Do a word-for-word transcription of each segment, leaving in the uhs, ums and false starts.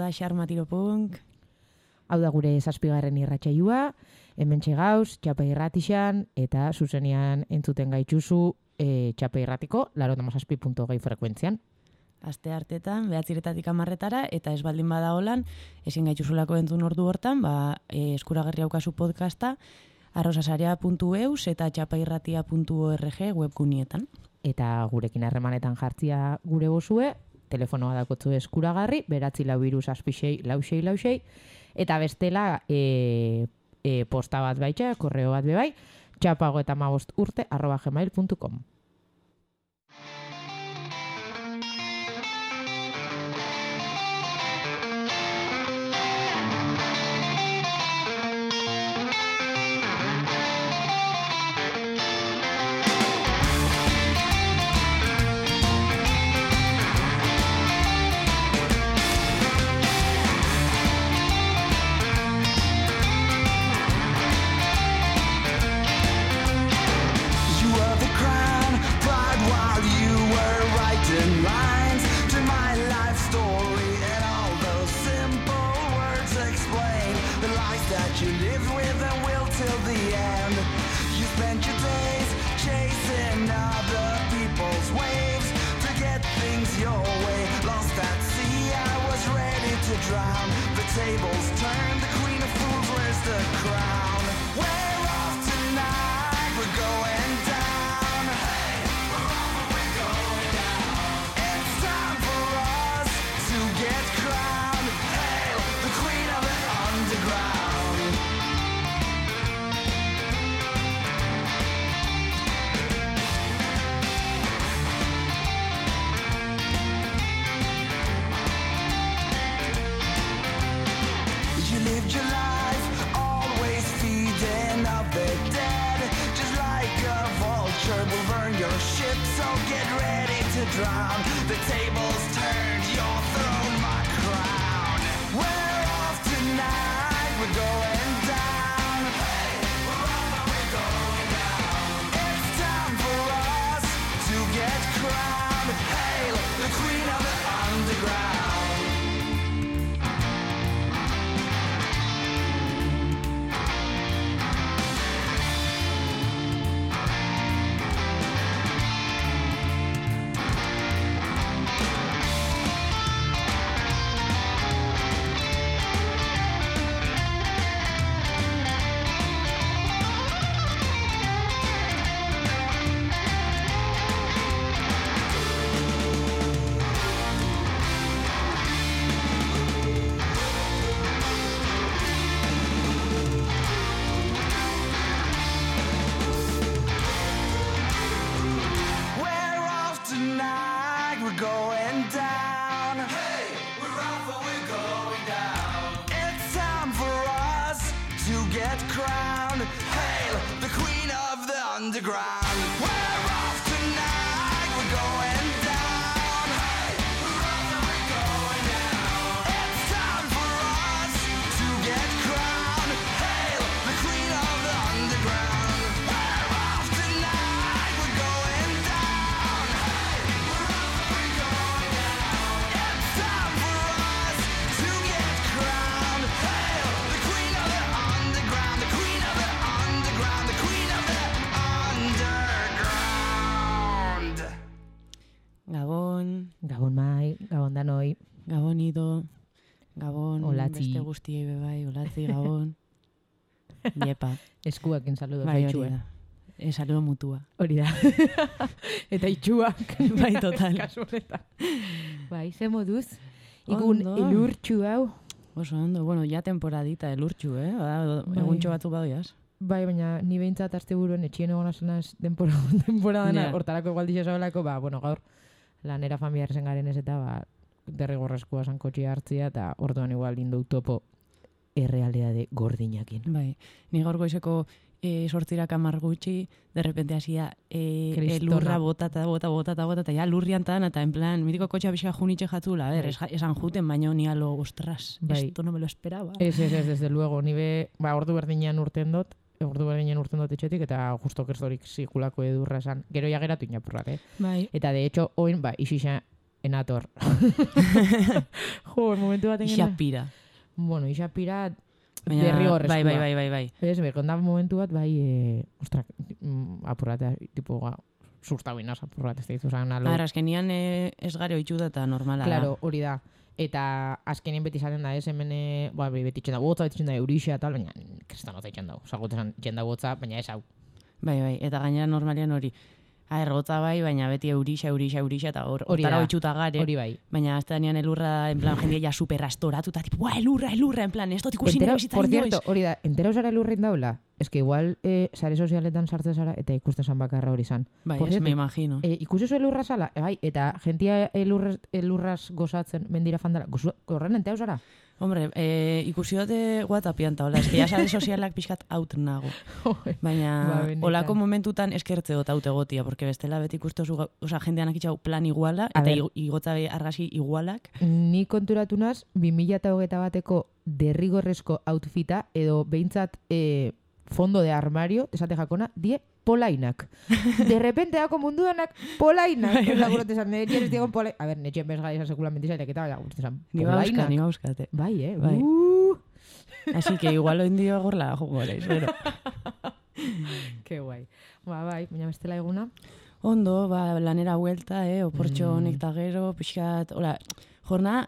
Xarmatiropunk. Hau da gure zazpigarren irratsaioa, hementxe gauz, Txapa Irratixan, eta zuzenean entzuten gaitzuzu e, Txapa Irratiko, laurogeita hamazazpi puntu hogei frekuentzian. Aste hartetan, behatziretatik amarretara, eta ez baldin bada holan, ezin gaituzulako entzun ordu hortan, ba, e, eskuragarri haukazu podcasta, arrosasarea puntu eus eta txapairratia puntu org webgunietan. Eta gurekin harremanetan jartzia gure gozue, telefonoa dakotzu eskuragarri, beratzi lau hiru zazpi sei lau sei lau sei, eta bestela e, e, posta bat baitxa, korreo bat bebai, txapago eta mabost urte arroba gmail puntu com. Guztiei bebai, olatzi, gabon. Iepa. Eskuakin saludo. Bai, hori da. E, saludo mutua. Hori da. Eta itxuak. Bai, total. Kasureta. Bai, ze moduz. Igun elurtxu hau. Oso ondo. Bueno, ja temporadita elurtxu, eh? Ba, bai. Eguntxo batzu badoiaz. Bai, baina ni behintzat azte buruen etxien egon asenaz temporadana, yeah. Hortarako igualdixo zabalako, ba, bueno, gaur lanera familiar zen garen ez eta, ba, derrigorrezkoa zan kotxia hartzia eta orduan igual indu topo errealidade gordinakin. Bai, ni gaur goizeko e, sortzirak amar gutxi, derrepente hasia e, e, lurra botata, bota, botata, botata, ja lurrian tan, eta en plan, mitiko kotxea bizka junitxe jatzula, a ver, bai. Esan juten, baina ni alo, ostras, bai. Esto no me lo esperaba. Ez, ez, ez, desde luego, ni be, ba, ordu berdinean urten dut, ordu berdinean urten dut etxetik, eta justo kerzorik zikulako edurra esan, gero ja geratu inapurrak, eh? Bai. Eta de hecho, oin, ba, isixa, enator. Jo, momentu baten gena. Ixapira. Bueno, Ixapira derrigorrezkoa. Bai, bai, bai, bai, bai. Ez, bekonda momentu bat, bai, e, ostrak, apurratea, tipo, sustabinas apurrat, ez da ditu zan, alo. Ara, azkenian e, ez gare oitxuda eta normala. Claro, hori da. Eta azkenien beti zaten da, ez, hemen, e, ba, beti txenda gotza, beti txenda eurixa, tal, baina kristanotza itxenda hau. Osa, gotezan txenda gotza, baina ez hau. Bai, bai, eta gainera normalian hori. A, errotza bai, baina beti eurixa, eurixa, eurixa, eta hor, hortara oitxuta gare. Hori bai. Baina azte danean elurra, en plan, jendia ja super rastoratu, eta tipo, buah, elurra, elurra, en plan, ez dut ikusi nire bizitzaren joiz. Por cierto, hori da, entera usara elurrein daula? Ez que igual, eh, sare sozialetan sartzen zara, eta ikusten zan bakarra hori zan. Bai, ez me imagino. Eh, ikusi zu elurra zala, e, bai, eta jentia elurraz, elurraz gozatzen mendira fandara, horren entera usara? Hombre, eh, ikusi dute WhatsAppian ta, hola, eski ya sare sozialak pixkat haut nago. Baina, ba, olako momentutan eskertze dut haute gotia, porque bestela beti ikustu zu, oza, jendean akitxau plan iguala, eta igotza argasi igualak. Ni konturatu naz, bi mila hogeita bateko derrigorrezko outfita, edo behintzat eh, fondo de armario, esate jakona, die polainak. De repente dako munduanak polainak. Osa, gurote zan, nire ez diegon polainak. A ber, netxen bezga izan sekulamente zailek eta gurote zan, polainak. Ni bauskate. Bai, eh? Bai. Uh. Así que igual oindio gorla jugoreiz, pero... Ke guai. Ba, bai, baina bestela eguna. Ondo, ba, lanera huelta, eh? Oportxo mm. nekta gero, pixkat, hola... Jorna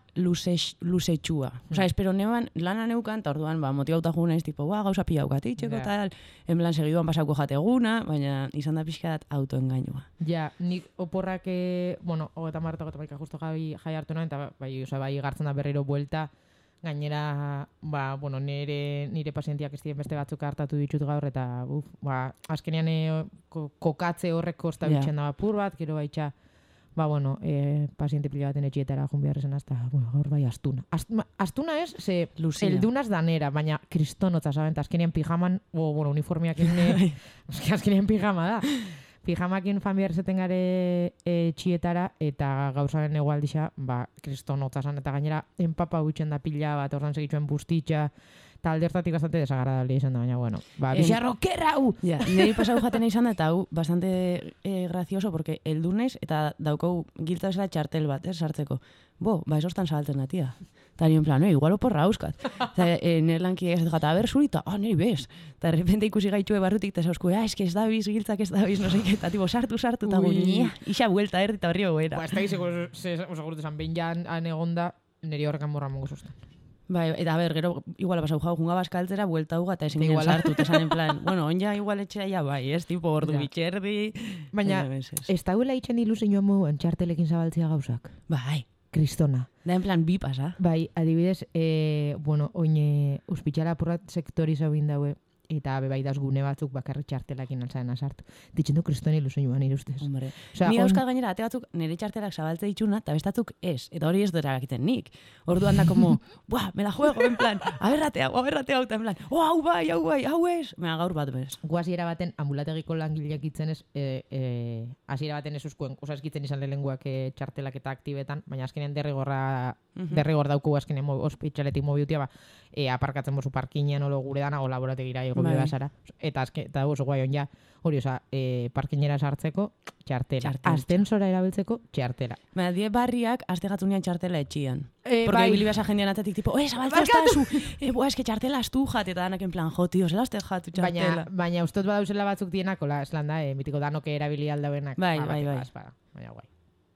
luzetxua. Mm. Osa, espero neban, lana neukan, eta orduan, ba, motibauta juna ez, tipo, ba, gauza pila ukatitxeko, yeah. Tal, en plan, segiduan pasauko jateguna, baina izan da pixkat autoengainua. Ja, nik oporrak, eh, bueno, hogeta marta, hogeta baika justo jai, jai hartu nahi, eta bai, oza, bai, gartzen da berriro buelta, gainera, ba, bueno, nire, nire pazientiak ez beste batzuk hartatu ditut gaur, eta, uf, ba, azkenean e, kokatze horrek kosta yeah. Bitxen da bapur bat, gero baitxa, ba, bueno, eh, paziente pila baten etxietara jun behar esan hasta, bueno, hor bai astuna. Astuna, astuna ez, ze, eldunaz danera, baina kristonotza, saben, azkenean pijaman, o, bueno, uniformiak ene, azkenean pijama da. Pijamakin fan behar zeten gare etxietara, eta gauzaren egualdixa, ba, kristonotza zan, eta gainera, enpapa huitzen da pila bat, ordan segitzuen bustitxa, eta aldertatik bastante desagradable izan da, baina, bueno. Ba, bizarro, kerrau! Ja, niri pasau jaten izan da, eta hau, bastante eh, gracioso, porque el dunez, eta daukou giltza bezala txartel bat, ez, sartzeko. Bo, ba, esostan salten da, tia. Eta nire en plan, no, igual oporra hauskat. Eta eh, nire lanki ez gata, a ber, zurita, ah, nire bez. Eta de repente ikusi gaitxue barrutik, eta zauzku, ah, eske ez da biz, giltzak ez da biz, no sei, eta tipo, sartu, sartu, eta guñia, isa buelta erdi, eta horri goera. Ba, ez da gizeko, osagurute zan, behin jan egonda, nire horrekan morra mongo zuzten. Bai, eta a ber, gero, igual pasau jau, junga baskaltzera, buelta uga, eta ezin gen sartu, eta esan en plan, bueno, onja igual etxea ja bai, ez, tipo, ordu ja. Bitxerdi... Baina, ez da huela itxen ilusioa moan txartelekin zabaltzea gauzak? Bai. Kristona. Da en plan, bi pasa. Bai, adibidez, eh, bueno, oine, uspitxara apurrat sektori zaubin daue, eta bebaidaz gune batzuk bakarrik txartelakin altzaren azartu. Ditzen du kristoni ilusioa nire ustez. Hombre, o sea, ni euskal gainera, ate batzuk nire txartelak zabaltze ditxuna, eta bestatzuk ez. Eta hori ez dut eragakiten nik. Orduan da como, buah, me la juego, en plan, aberrate hau, aberrate hau, en plan, oh, hau bai, hau bai, hau ez. Mea, gaur bat bez. Guaziera baten, ambulategiko langileak itzen ez, e, e, aziera baten ez uzkuen, oza eskitzen izan lehenguak e, txartelak eta aktibetan, baina azkenean derrigorra, uh-huh. derrigor dauku azkenean mo, ospitxaletik mobiutia, ba, e, aparkatzen bozu parkinean olo gure dana, o laborategira ego bai. Basara. Eta azke, eta oso guai on ja, hori, oza, e, parkinera sartzeko, txartela. Astensora erabiltzeko, txartela. Baina, die barriak, azte gatzunean txartela etxian. E, Porque bai. bilibasa jendean atetik, tipo, oe, zabaltzea estazu, e, boa, eske txartela astu jat, eta danak en plan, jo, tio, zela azte jatu txartela. Baina, baina ustot badauzela batzuk dienak, ola, eslan da, e, mitiko danoke erabili aldauenak. Bai, bai, bai. Baina, guai.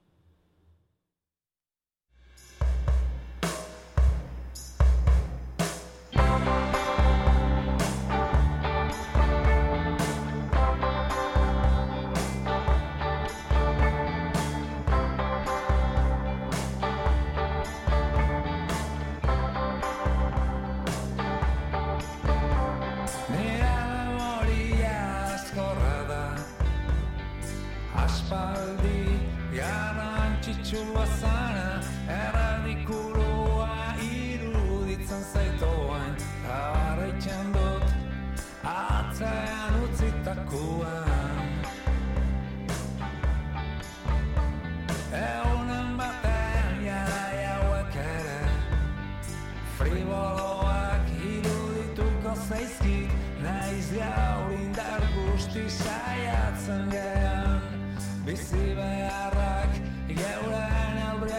Aspaldi garrantzitsua zara, erradikulua iruditzen zaitoan, jarraitzen dut atzean utzitakoan. Egunen batean jara hauek ere, friboloak irudituko zaizkit, naiz gaur indar guzti saiatzen gean. Bizi beharrak geuren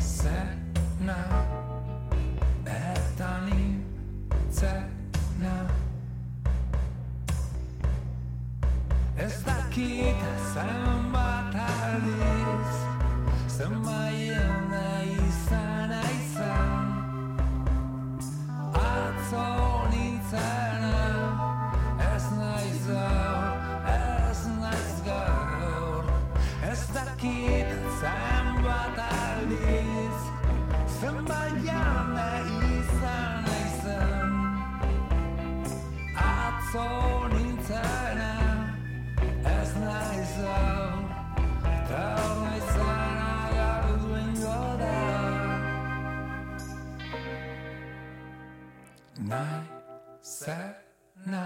zena eta nintzena. Ez dakit zenbat aldiz, zenbaien izana izan, atzo nintzena, ez naiz gaur, ez naiz gaur. Ez dakit zenbat aldiz, zenbaien izana izan, atzo nintzena, ez naiz gaur, eta hor naizena galdu ingo da. Naizena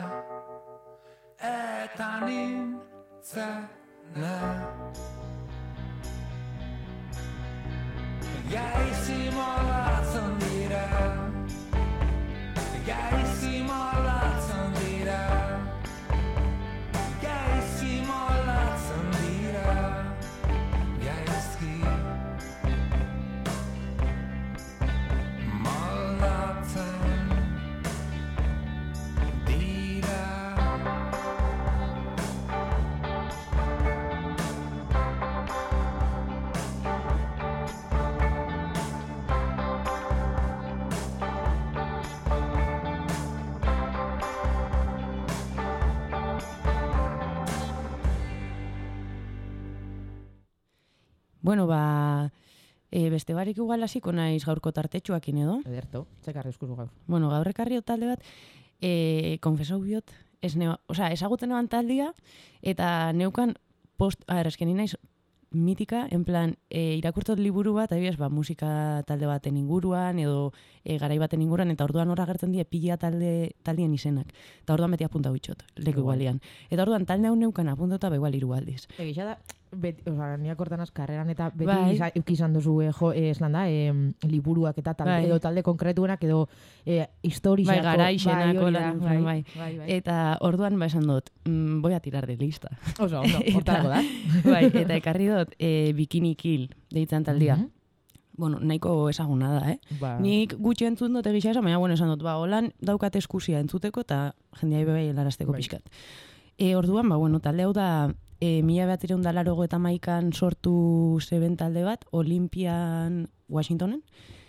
eta nintzena, gaizki molatzen dira, gaizki molatzen dira, gaizki molatzen dira, gaizki molatzen dira. Bueno, ba, e, beste barik igual hasiko naiz gaurko tartetxoakin edo. Ederto, txekarri eskuzu gaur. Bueno, gaur ekarri talde bat, e, konfesau biot, ez neo, osea, ezagutzen eban taldea, eta neukan post, a ber, esken naiz mitika, en plan, e, irakurtot liburu bat, adibidez, ba, musika talde baten inguruan, edo e, garai baten inguruan, eta orduan horra gertzen die pila talde, taldien izenak. Eta orduan beti apunta bitxot, leku igualian. Eta orduan talde hau neukan apuntota ba igual hiru aldiz. Egisa da, beti, oza, niak hortan karreran eta beti Bai. iza- izan duzu, eh, jo, eh, eslan da, eh, liburuak eta talde, Bai. edo talde konkretuenak, edo eh, historiako. Bai, garaixenako, hori da, lan, bai, bai. bai, bai. Eta orduan ba esan dut, mm, voy a tirar de lista. Oso, ondo, hortarako da. Bai, eta ekarri dut, e, Bikini Kill deitzen taldea. Mhm. Bueno, nahiko ezaguna da, eh? Ba. Nik gutxi entzun dut egisa esan, baina bueno, esan dut, ba, holan daukat eskusia entzuteko eta jendeai bebai helarazteko Bai. pixkat. E, orduan, ba, bueno, talde hau da, e, mila behatzireun da larogo eta maikan sortu zeben talde bat, Olimpian Washingtonen,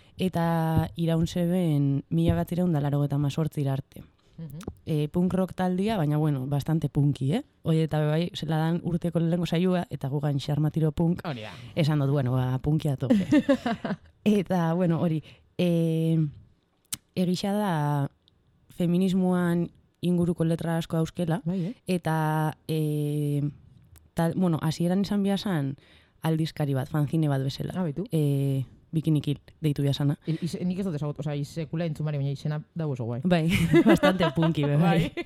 eta iraun zeben mila behatzireun da larogo eta mazortzira arte. Mhm. E, punk rock taldia, baina bueno, bastante punki, eh? Oie, eta bai, zela dan urteko lehenko saioa, eta gugan xarmatiro punk, Hori da. esan dut, bueno, ba, punkia tope. Eta, bueno, hori, e, egisa da feminismoan inguruko letra asko dauzkela, Bai, eh? eta, e, tal, bueno, hasieran izan biasan aldizkari bat, fanzine bat bezala. Ah, baitu. E, Bikini Kill deitu biasana. I- iz- Nik ez dut ezagut, oza, izekula entzumari, baina izena dago oso guai. Bai, bastante punki, be, bai. Bai.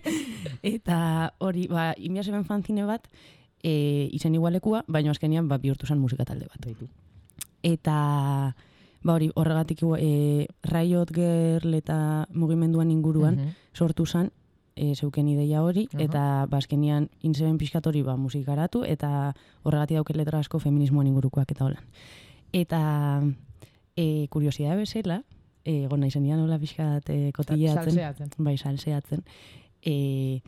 Eta hori, ba, inbia zeben fanzine bat, e, izen igualekua, baina azkenean ba, bihurtu zen musika talde bat. Baitu. Eta, ba hori, horregatik e, Riot Girl eta mugimenduan inguruan Mhm. sortu zen, e, zeuken ideia hori, Aha. eta ba, azkenean inzeben pixkat hori ba, musikaratu, eta horregatik dauket letra asko feminismoan ingurukoak eta holan. Eta, e, kuriosidade bezala, e, egon nahi zenian hola pixkat e, kotillatzen. Salseatzen. Bai, salseatzen. E,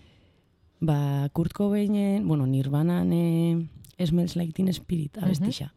ba, Kurt Cobainen, bueno, Nirvanan e, Smells Like Teen Spirit abestixa.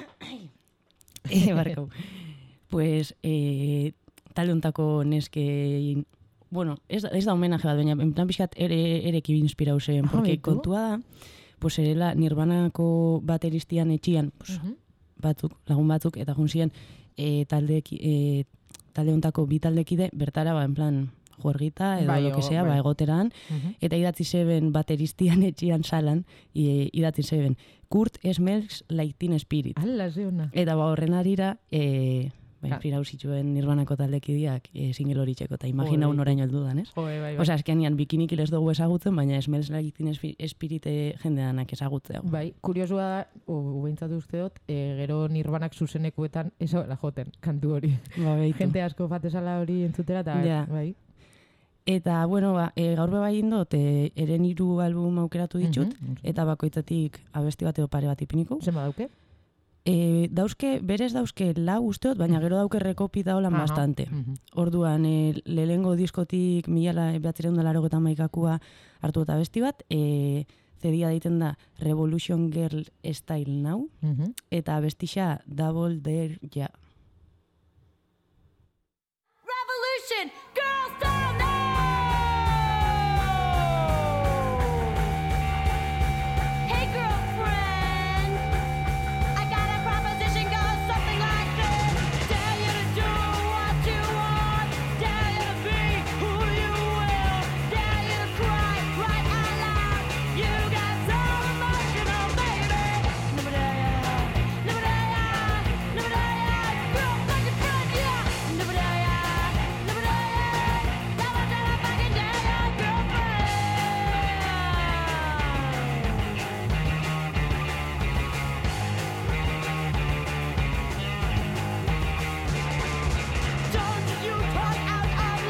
e, barkau. Pues, e, talde hontako neske, bueno, ez, da- ez da homenaje bat, baina en plan pixkat ere, ereki inspirau zen, Ah, porque baitu. kontua da, pues, erela Nirvanako bateristian etxian, pues, Mhm. batzuk, lagun batzuk, eta junzien e, talde, e, talde hontako bi taldekide, bertara, ba, en plan, juergita, edo Bai, lo que o- sea, bai. ba, egoteran, Mhm. eta idatzi zeben bateristian etxian salan, e, idatzi zeben, Kurt Smells Like Teen Spirit. Ala, ze ona. Eta ba, horren arira, e, bai, Ah. inspirau zituen Nirvanako taldekideak e, single hori txeko, eta imagina Joder. un oraino heldudan, ez? Jo, bai, bai. Osea, eskenean bikinik ez dugu ezagutzen, baina Smells Like Teen Spi- Spirit e, jendeanak ezagutzea. Bai, kuriosua da, ubeintzatu uste dut, e, gero Nirvanak zuzenekuetan ezabela joten, kantu hori. Ba, beitu. Jente asko fatezala hori entzutera, eta Ja. bai. Eta, bueno, ba, e, gaur beba egin dut, e, eren hiru album aukeratu ditut, Mhm. eta bakoitzatik abesti bat edo pare bat ipiniko. Zenba dauke? E, dauzke, berez dauzke lau usteot, baina gero dauke rekopita holan Aha. bastante. Mhm. Orduan, e, lehengo diskotik mila behatzireun da laurogeita hamaikakua hartu eta besti bat, e, zedia deiten da Revolution Girl Style Now, Mhm. eta bestixa Double Dare Ja. Revolution, girls down now! Hey girlfriend, I got a proposition goes something like this. Dare you to do what you want, dare you to be who you will, dare you to cry right out loud. You got so emotional, baby. Never dare ya, never dare ya, never dare ya. Girl, like your friend, yeah. Never dare ya, never dare ya, never dare ya, fucking dare ya, girlfriend. Don't you talk out of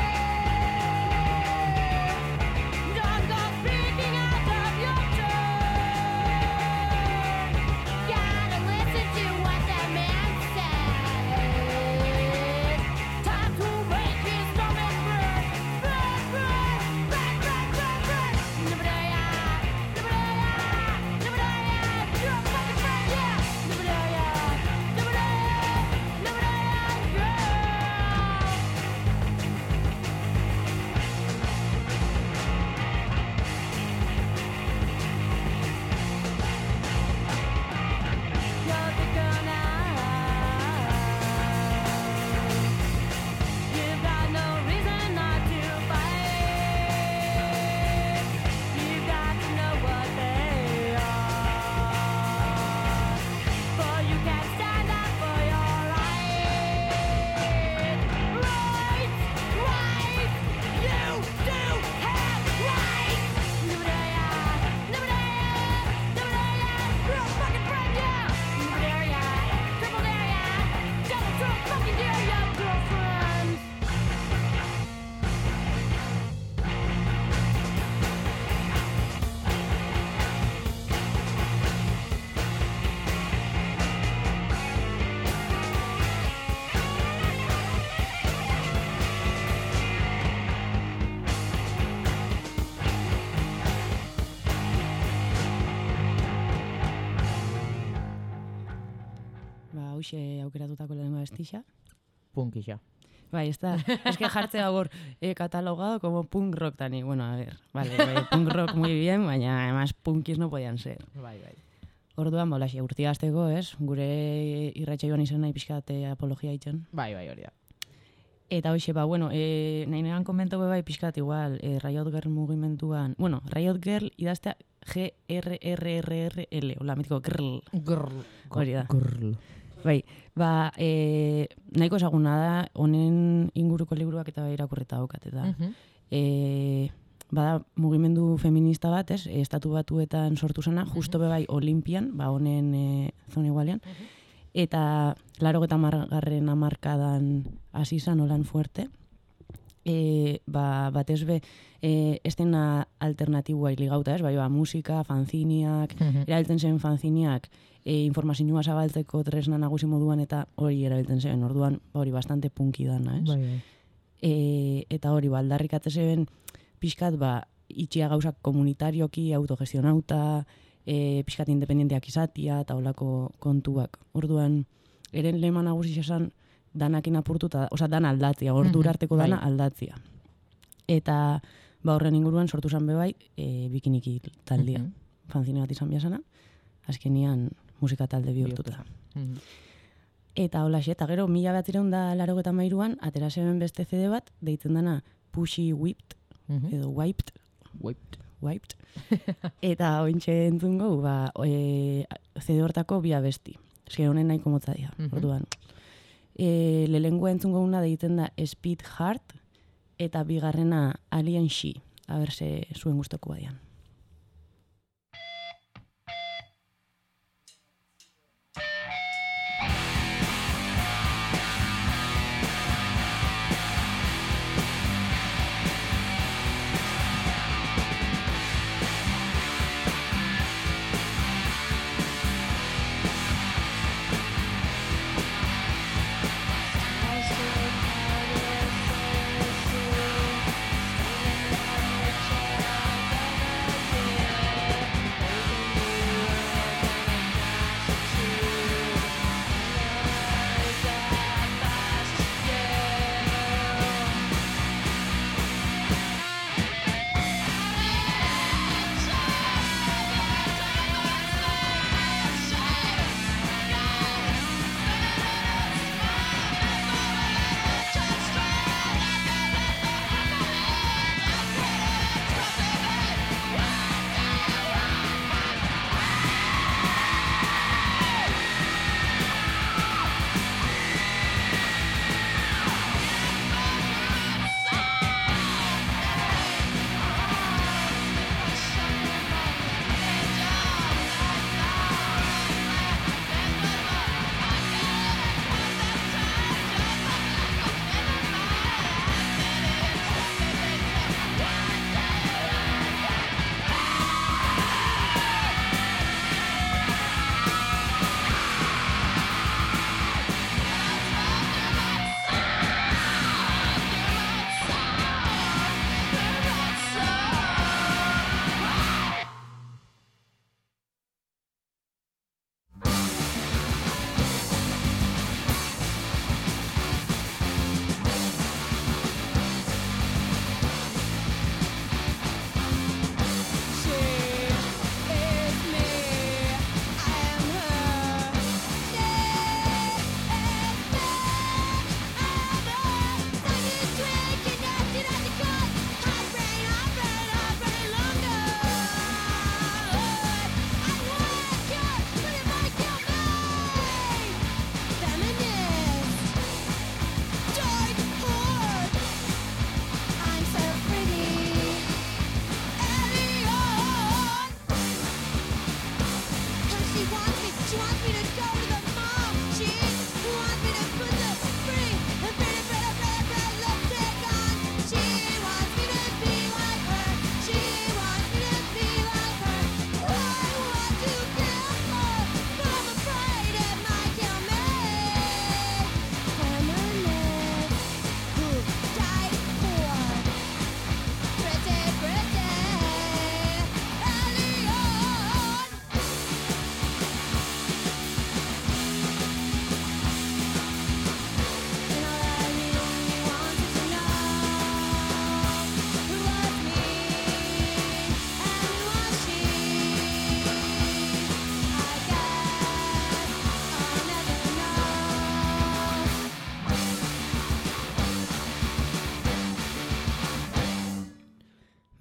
line. Don't go speaking out of your turn. Gotta listen to what that man says. Time to make his stomach burn. Burn, burn, burn, burn, burn, burn. Never dare ya, never dare ya, never dare ya. You're a fucking friend, yeah. Never dare ya, never dare ya, never dare ya, girl. You're the girl now. You've got no reason not to fight. You've got to know what they are, for you can stand up for your right. Right, right. You do have rights. Never dare ya, never dare ya, never dare ya. You're a fucking friend, yeah. Never dare ya, triple dare ya, double triple fucking dare ya, girlfriend. Ba, hauxe aukeratutako lehenengo bestixa. Punkixa. Bai, ez da, es que jartzea hor eh, catalogado como punk rock tani. Bueno, a ver, vale, bai, punk rock muy bien, baina además punkis no podían ser. Bai, bai. Orduan, ba, holaxe, urtia azteko, ez? Gure irratxa joan izan nahi pixkate apologia itxen. Bai, bai, hori da. Eta hoxe, ba, bueno, e, nahi negan komentau bai pixkat igual, e, Riot Girl mugimenduan, bueno, Riot Girl idaztea G R R R R L, hola, mitiko grrl. Grrl. Hori da. Grrl. Bai, ba, e, nahiko ezaguna da, honen inguruko liburuak eta irakurreta daukat, eta Mhm. e, bada mugimendu feminista bat, ez, estatu batuetan sortu zena, justo be bai Olimpian, ba, honen e, zone igualean, eta laurogeta margarren hamarkadan hasi izan holan fuerte, e, ba, batez be, e, ez dena alternatibua ligauta, ez, bai, ba, musika, fanziniak, Mhm. erabiltzen zen fanziniak, e, informazioa zabaltzeko tresna nagusi moduan eta hori erabiltzen zen, orduan ba, hori bastante punki dana, ez? Bai, bai. E, eta hori, ba, aldarrikate zeben pixkat, ba, itxia gauzak komunitarioki, autogestionauta, e, pixkat independenteak izatia, eta holako kontuak. Orduan, eren lehman nagusi esan, danakin apurtuta, oza, dana aldatzia, ordura arteko dana bai. aldatzia. Eta, ba, horren inguruan sortu zan bebai, e, bikiniki taldia. Mhm. Fanzine bat izan biazana, azkenian musika talde bihurtuta. Mhm. Eta hola eta gero mila batzireun da larogeta mairuan, atera zeben beste C D bat, deitzen dana Pushy Whipped, Mhm. edo Wiped, Whipped. Wiped. Eta ointxe entzungo, ba, e, C D hortako bi abesti. Eske honen nahiko motza dira, Mhm. orduan. E, lehengoa entzungo una deiten da Speed Heart, eta bigarrena Alien She. A ber, ze zuen gustoko badian. Never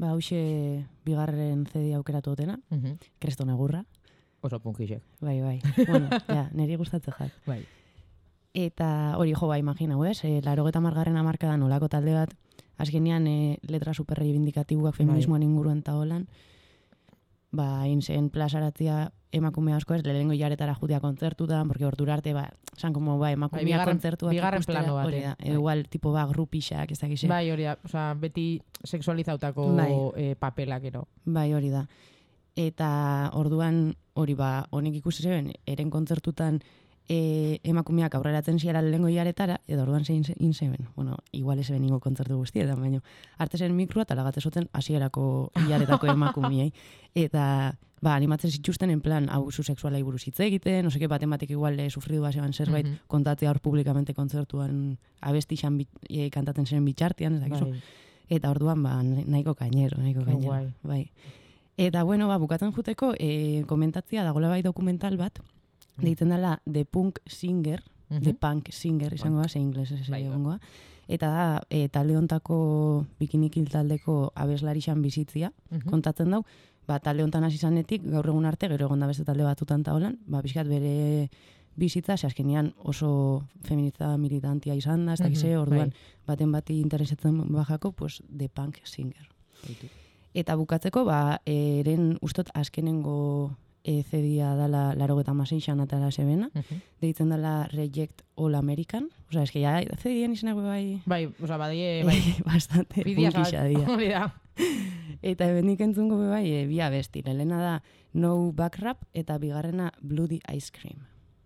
Ba, hauxe bigarren C D aukeratu dutena, Mhm. Kresto Negurra. Oso punkixek. Bai, bai. Bueno, ja, niri gustatzen jat. Bai. Eta hori jo, ba, imaginau, ez? E, Larogeta margarren amarkadan olako talde bat, azkenean e, letra superrei bindikatibuak feminismoan inguruan eta holan, ba, inzen plazaratzia emakume asko ez, lehenengo jaretara jutea kontzertutan, porque ordura arte, ba, san como, ba, emakumea bigarren- kontzertuak bigarren ikustera, plano hori batean. da, edo igual, tipo, ba, grupixak, ez dakixe. Bai, hori da, osea, beti sexualizautako Bai. eh, papelak ero. Bai, hori da. Eta orduan, hori ba, honek ikusi zeben, eren kontzertutan e, emakumeak aurreratzen ziara lehengo hilaretara, edo orduan zein ze- in zeben. Bueno, igual ez zeben ingo kontzertu guztietan, baina artezen mikroa eta lagatezoten hasierako hilaretako emakumeei. Eta ba, animatzen zituzten en plan abusu sexualai buruz hitz egiten, no seke baten batek igual e, sufridu basean zerbait Mhm. kontatzea hor publikamente kontzertuan abestixan bit, e, kantatzen ziren bitxartean, ez dakizu. Bai. Eta orduan, ba, nahiko kainero, nahiko Ke kainero. guai. Bai. Eta, bueno, ba, bukatzen juteko, e, komentatzia dagoela bai dokumental bat, deitzen dela The Punk Singer, Mhm. The Punk Singer izango da, ze ingles ez Bai, egongoa. Eta da, e, talde hontako bikinikil taldeko abeslarixan bizitzia, Mhm. kontatzen dau, ba, talde hontan hasi zanetik, gaur egun arte, gero egon da beste talde batutan ta holan, ba, bizkat bere bizitza, ze azkenean oso feminista militantia izan da, ez dakize, Mhm, orduan, bai. baten bati interesatzen bajako, pues, The Punk Singer. Baitu. Eta bukatzeko, ba, eren ustot azkenengo e, C D-a dala larogeta maseixan atara zebena, Mhm. deitzen dela Reject All American, osea, eske ja, C D-en izenak bai, Bai, osea, badie, bai. bastante Bidia punkixa dira. Hori da. Eta ebendik entzungo be bai, e, bi abesti, lehena da No Backrap eta bigarrena Bloody Ice Cream.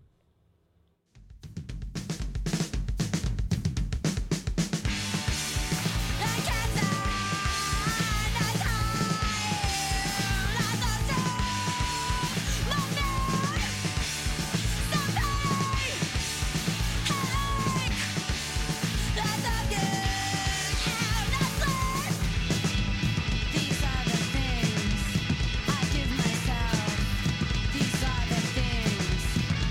These are the things I give myself. These are the things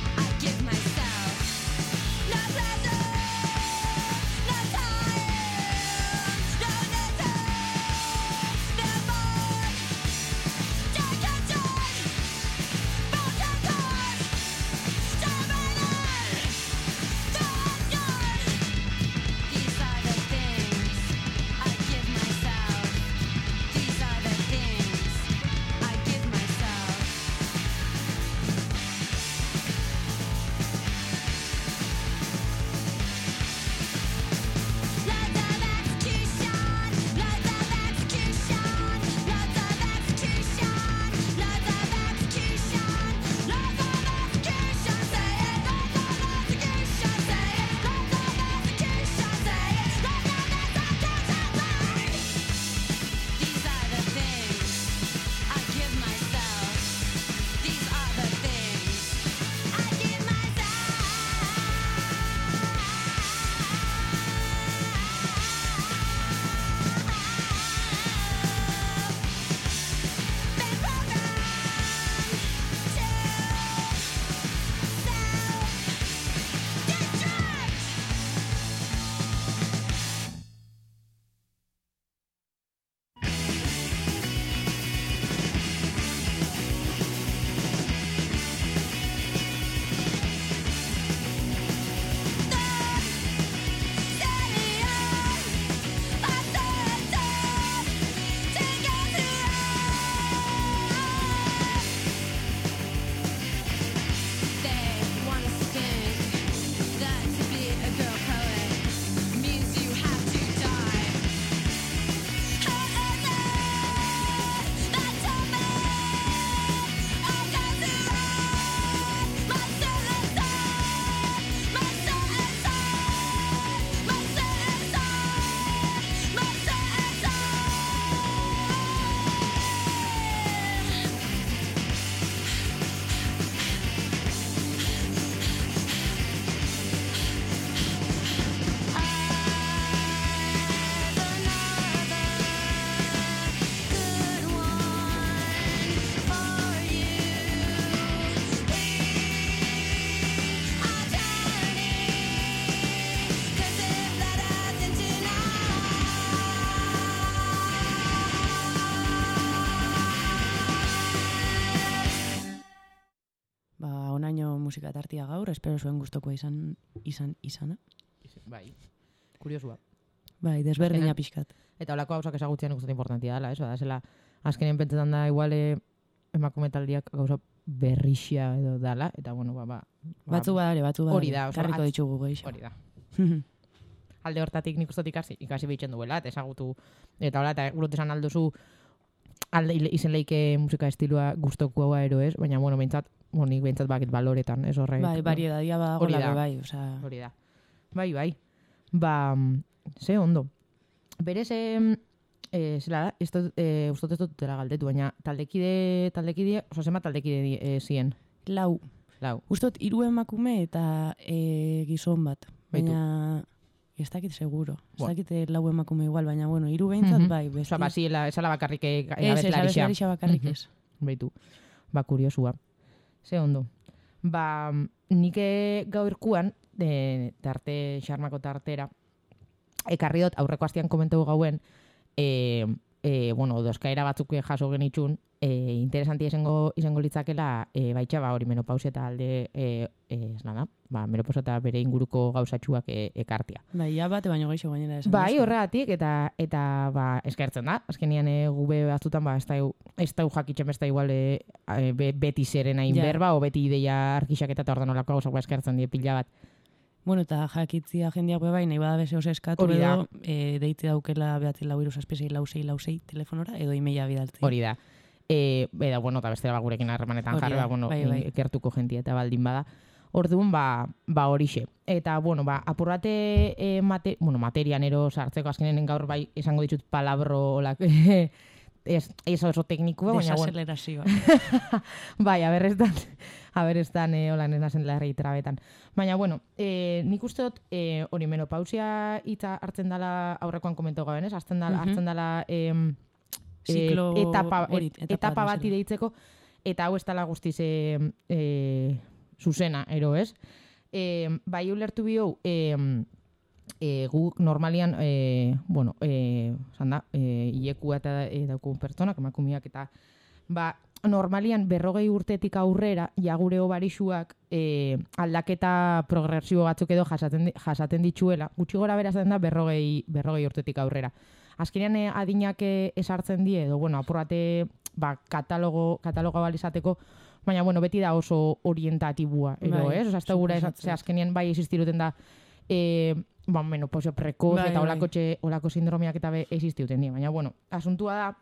musika tartia gaur, espero zuen gustokoa izan izan izana. Bai, kuriosua. Bai, desberdina pixkat. Eta holako gauzak ezagutzen nik uste importantia dela, ez? Bada, zela, azkenen pentsetan da, igual, eh, emakume taldiak gauza berrixia edo dala, eta bueno, ba, ba. Batzu badare, batzu badare. Hori da, oso Karriko atz- ditugu geixo. Hori da. Alde hortatik nik uste ikasi, ikasi behitzen duela, eta ezagutu, eta hola, eta gurut esan alduzu, alde izen leike musika estilua guztokoa ero ez, baina, bueno, behintzat, bueno, nik behintzat bakit baloretan, ez horrek. Bai, variedadia badago Hori da. labe bai, osea. Hori da. Bai, bai. Ba, ze ondo. Berez, eh, eh, zela da, ez dut, eh, ustot ez dut dela galdetu, baina taldekide, taldekide, oso zema taldekide di- eh, zien. Lau. Lau. Ustot, hiru emakume eta e, gizon bat. Baitu. Baina, ez dakit seguro. Ez Bueno. dakit eh, lau emakume igual, baina, bueno, hiru behintzat Mhm. bai. Besti. Osa, baziela, esala bakarrik eh, Ez, ez, abeslarixa. abeslarixa bakarrik ez. Baitu. Ba, kuriosua. Ze ondo. Ba, nik eh, gaurkuan, de, tarte, xarmako tartera, ekarri dut aurreko astian komentatu gauen, e, e, bueno, dozkaera batzuk jaso genitxun, e, interesantia izango, izango litzakela, e, baitxa, ba, hori menopausia eta alde, e, e, ez nada, ba, menopausia eta bere inguruko gauzatxuak e, ekartia. Bai, ja bate baino geixo gainera esan. Bai, duzu. horregatik, eta eta ba, eskertzen da. Azkenian e, gube batzutan, ba, ez da, ez da jakitzen besta igual e, e, be, beti zeren hain Ja. berba, o beti ideia arkixaketa eta ordan olako gauzak ba eskertzen die pila bat. Bueno, eta jakitzia jendeak be bai, nahi bada bese oso eskatu Hori da. edo e, deitze daukela behatzi lau iru zazpisei lau sei lau sei telefonora, edo imeia bidaltzi. Hori da. E, eda, bueno, eta bestela ba, gurekin harremanetan Hori jarri, da, ba, bueno, bai, bai. ikertuko jentia eta baldin bada. Orduan, ba, ba horixe. Eta, bueno, ba, apur bate e, mate, bueno, materian ero sartzeko azkenen gaur bai esango ditut palabro olak, ez, ez oso teknikua, baina, bueno, Desazelerazioa. bai, aberrestan, aberrestan e, hola nenazen larri trabetan. Baina, bueno, e, nik uste dut e, hori menopausia hitza hartzen dala aurrekoan komentu gaben, ez? Hartzen dala, Mhm. hartzen dala em, Ziklo e, etapa, hori, et- etapa etapa bat bati deitzeko, eta hau ez dala guztiz e, e, zuzena, ero ez? E, bai ulertu bihou, e, e, guk normalian, e, bueno, e, zan da, e, ilekua eta e, dauku pertsonak, emakumeak eta ba, normalian berrogei urtetik aurrera, ja gure obarixuak e, aldaketa progresio batzuk edo jasaten, di- jasaten ditzuela, gutxi gora berazen da berrogei, berrogei urtetik aurrera. Azkenean eh, adinak eh, esartzen die, edo, bueno, apur bate, ba, katalogo, katalogo balizateko, baina, bueno, beti da oso orientatibua, edo, Bai, ez? Osa, ez da gura, suposatzen. ze azkenean bai existiruten da, e, ba, menopausia prekoz, Bai, eta bai. olako, txe, olako sindromiak eta be existiuten die, baina, bueno, asuntua da,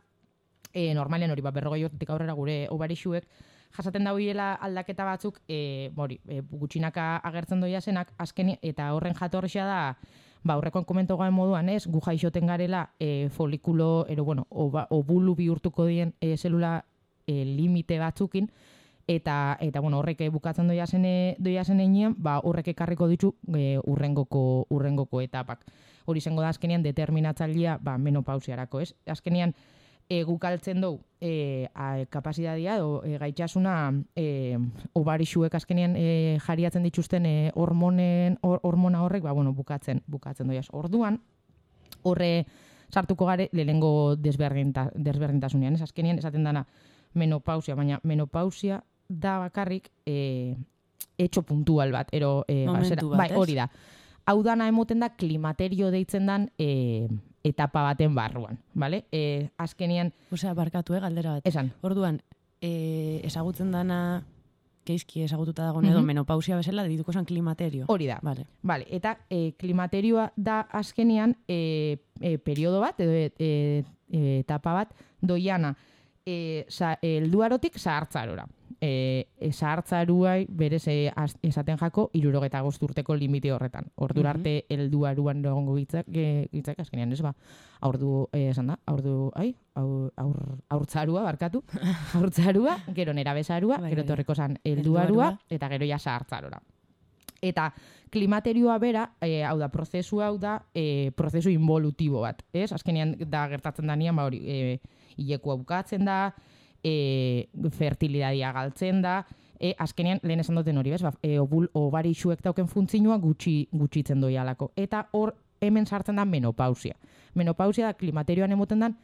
e, normalian hori, ba, berrogei urtetik aurrera gure obarixuek, jasaten dauiela aldaketa batzuk, e, hori, e, gutxinaka agertzen doia zenak, azken, eta horren jatorria da, ba, aurrekoan komento gaen moduan ez, gu jaixoten garela e, folikulo, ero, bueno, oba, obulu bihurtuko dien e, zelula e, limite batzukin, eta, eta bueno, horrek eh, bukatzen doia zene, doia zenean, ba, horrek ekarriko ditu e, urrengoko, urrengoko etapak. Hori izango da azkenean determinatzailea ba, menopausiarako, ez? Azkenean, e, guk altzen dugu e, a, kapasitatea edo e, gaitasuna e, obarixuek azkenean e, jariatzen dituzten e, hormonen, hor, hormona horrek ba, bueno, bukatzen, bukatzen doiaz. Orduan, horre sartuko gare lehenengo desberdinta, desberdintasunean. Ez azkenean esaten dana menopausia, baina menopausia da bakarrik e, etxo puntual bat. Ero, e, Momentu zera- bat, bai, ez? hori da. Hau dana emoten da klimaterio deitzen dan e, etapa baten barruan, vale? E, azkenean, Osea, barkatu, eh, galdera bat. esan, Orduan, e, ezagutzen dana, keizki ezagututa dago edo Mhm. menopausia bezala, dituko zan klimaterio. hori da. Vale. Vale, eta e, klimaterioa da azkenean e, e, periodo bat, edo e, e, e, etapa bat, doiana e, sa, helduarotik zahartzarora. E, e, zahartzaruai berez e, az- esaten jako irurogeta urteko limite horretan. Ordura Mhm. arte helduaruan egongo gitzak, e, gitzak azkenean ez ba. Aurdu, e, esan da, aurdu, ai, aur, aur, aurtzarua, barkatu, aurtzarua, gero nerabezarua, Bai, gero bai. torriko zan Helduarua. helduarua, eta gero ja zahartzarora. Eta klimaterioa bera, e, hau da, prozesu hau da, e, prozesu involutibo bat, ez? Azkenean da gertatzen danean, ba hori, e, hilekua bukatzen da, e, fertilidadia galtzen da, e, azkenean, lehen esan duten hori, bez? Ba, e, obul, obarixuek dauken funtzinua gutxi, gutxitzen doialako. Eta hor, hemen sartzen da menopausia. Menopausia da klimaterioan emoten dan,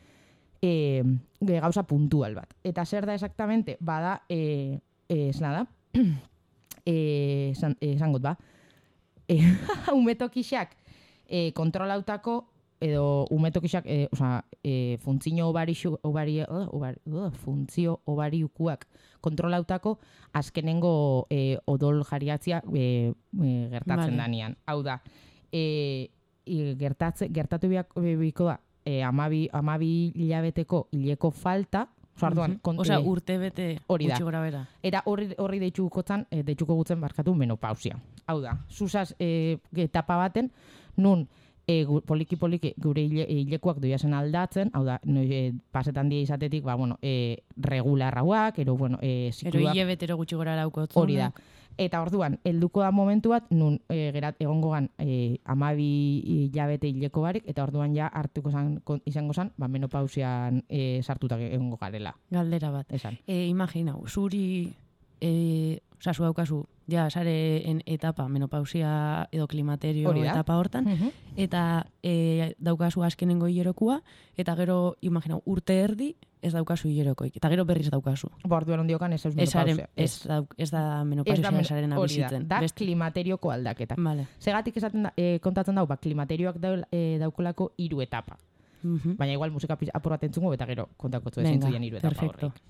e, e, gauza puntual bat. Eta zer da exactamente? Bada, e, e, ez nada, eh, esan, eh, esangot ba, e, umetokixak e, kontrolautako edo umetokixak, e, osea, e, funtzio obarixu, obari, uh, obari, uh, funtzio obariukuak kontrolautako azkenengo e, odol jariatzia e, e, gertatzen Vale. danean. Hau da, e, e, gertatze, gertatu biak, biko da, e, amabi, amabi hilabeteko hileko falta, osea, orduan, Mhm. kon- Osea, e, urte bete hori da. gutxi gora bera. Eta horri, horri deitzukotzan, e, deitzuko gutzen barkatu menopausia. Hau da, zuzaz e, etapa baten, nun e, gu, poliki poliki gure hile, hilekuak doiazen aldatzen, hau da, no, e, pasetan dia izatetik, ba, bueno, e, regularrauak, ero, bueno, e, Ero zikluak, hile betero gutxi gora lauko hori da. Eta orduan, helduko da momentu bat, nun e, gerat, egongo gan e, amabi hilabete hileko barik, eta orduan ja hartuko zan, kon- izango zan, ba, menopausian e, sartutak egongo garela. Galdera bat. Esan. E, imaginau, zuri, e, oza, zu daukazu, ja, sareen etapa, menopausia edo klimaterio Hori da. etapa hortan, Mhm. eta e, daukazu azkenengo hilerokua, eta gero, imaginau, urte erdi, ez daukazu hilerokoik, eta gero berriz daukazu. Ba, orduan ondiokan ez eus Ez, haren- menopausia. ez, dauk- ez da Ez da menopausia men- saren hori da, abizitzen. da Beste- klimaterioko aldaketa. Vale. Segatik esaten da, e, kontatzen dau, ba, klimaterioak daul, e, daukolako hiru etapa. Mhm. Baina igual musika pis- apur bat entzungo, eta gero kontako zu Venga, ezintzuien hiru etapa perfecto. horrek.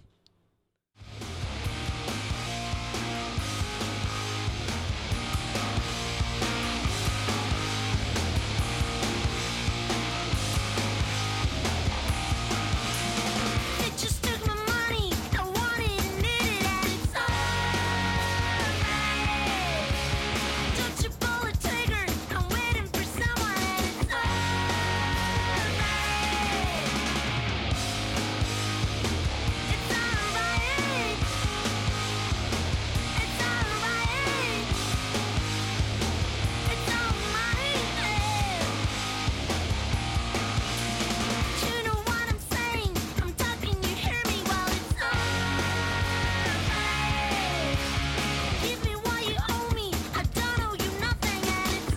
It just took my money. I wanted and needed it, and it's alright. Don't you pull a trigger. I'm waiting for someone, and it's alright. It's alright. It's alright. It's alright. You know what I'm saying? I'm talking, you hear me? Well, it's alright. Give me what you owe me. I don't owe you nothing, and it's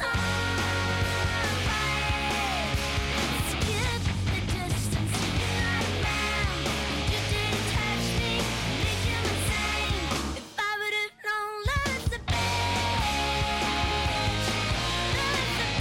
alright. Skip the distance, here I am. You didn't touch me, make him insane. If I would have known love's a bitch, love's a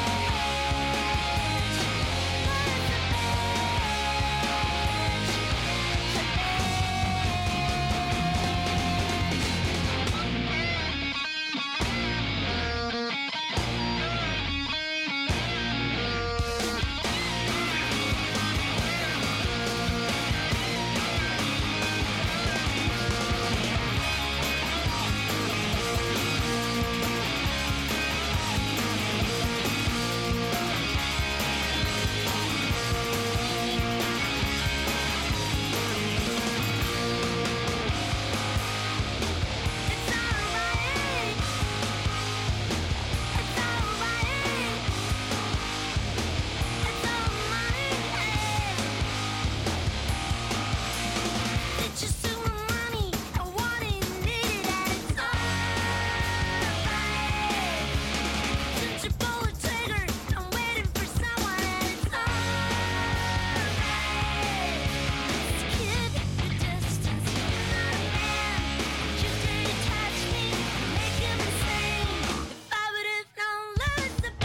It's alright. It's alright. It's alright. It just took my money. I wanted and needed it, and it's alright. Don't you pull a trigger. I'm waiting for someone, and it's alright. Skip the distance, here I am. You didn't touch me, make him insane. If I would have known love's a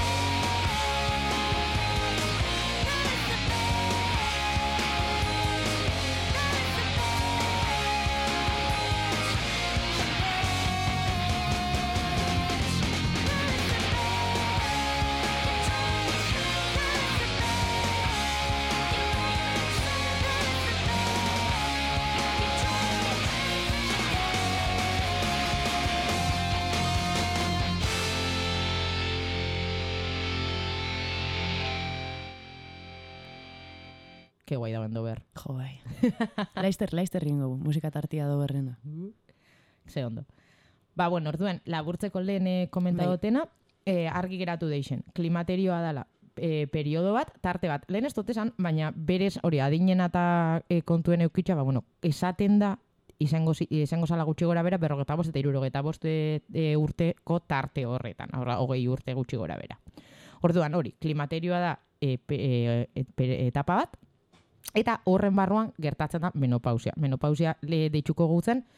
Ke guai da bendo ber. Jo, bai. Laister, laister ringo, musika tartia do berrena. Ze ondo. Ba, bueno, orduen, laburtzeko lehen eh, komentadotena, eh, argi geratu deixen. Klimaterioa dala eh, periodo bat, tarte bat. Lehen ez dut esan, baina berez, hori, adinen eta eh, kontuen eukitza, ba, bueno, esaten da, izango, zi- izango zala gutxi gora bera, berrogeta bost eta irurogeta bost e, e, urteko tarte horretan, horra, hogei urte gutxi gora bera. Orduan, hori, klimaterioa da e, pe, e, e, pe- etapa bat, eta horren barruan gertatzen da menopausia. Menopausia le deitzuko gutzen,